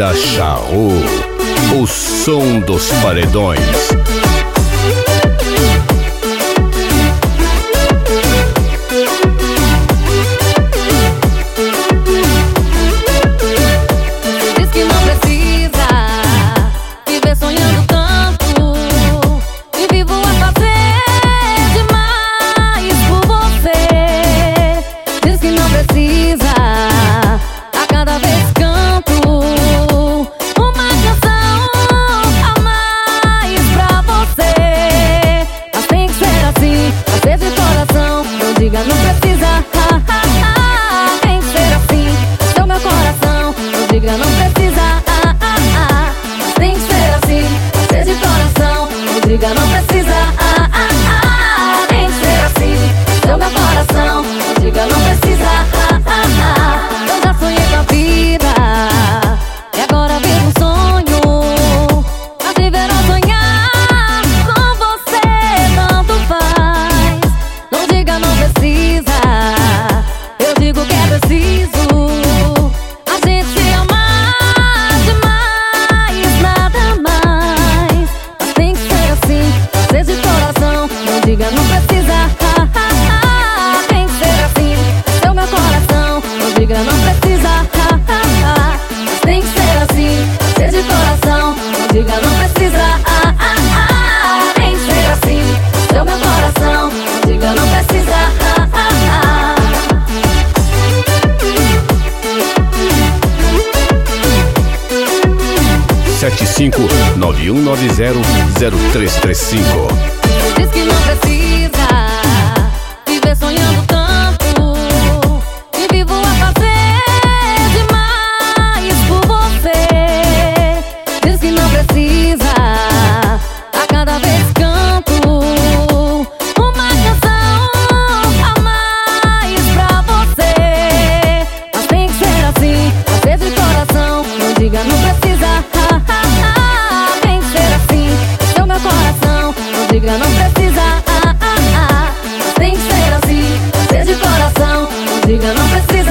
Banda Charrua, o som dos paredões. Diz que não precisa viver sonhando tanto, e vivo a fazer demais por você. Diz que não precisa, a cada vez canto uma canção a mais pra você. Mas tem que ser assim, pra ser de coração. Não diga não precisa, tem que ser assim, esse é o meu coração. Não diga não precisa, mas tem que ser assim, pra ser de coração. Não diga não precisa, tem que ser assim, esse é o meu coração. Não diga não precisa, eu já sonhei com a vida e agora vivo um sonho. Mas viver ou sonhar com você tanto faz. Não diga não precisa, eu digo que é preciso a gente se amar demais, nada mais. Mas tem que ser assim, ser de coração. Não diga não precisa, tem que ser assim, esse é o meu coração. Não diga não precisa, mas tem que ser assim, ser de coração. Não diga não precisa, tem que ser assim, esse é o meu coração. Não diga não precisa. 7591900335. Diz que não precisa viver sonhando tanto, e vivo a fazer demais por você. Diz que não precisa, a cada vez canto uma canção a mais pra você. Mas tem que ser assim, pra ser de coração. Não diga não precisa, tem que ser assim, esse é o meu coração. Não diga não precisa, mas tem que ser assim, pra ser de coração. Não diga não precisa.